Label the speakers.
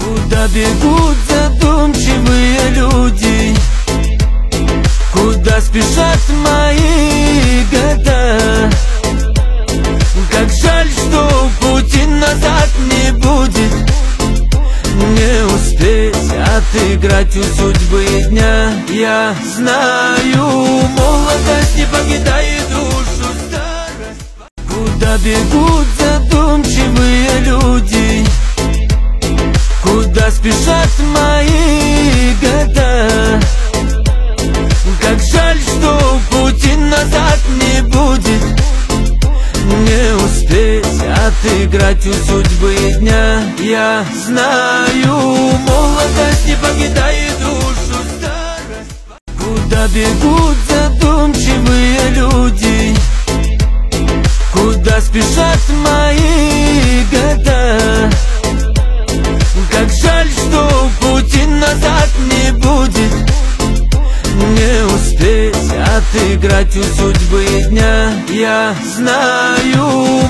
Speaker 1: Куда бегут задумчивые люди? Куда спешат мои года? Как жаль, что пути назад не будет. Не успеть отыграть у судьбы дня. Я знаю, молодость не покидает душу, старость. Куда бегут задумчивые люди? Куда спешат мои года? Как жаль, что пути назад не будет. Не успеть отыграть у судьбы дня. Я знаю, молодость не покидает душу, старость. Куда бегут задумчивые люди? Куда спешат мои года? Как жаль, что пути назад не будет. Не успеть отыграть у судьбы дня. Я знаю,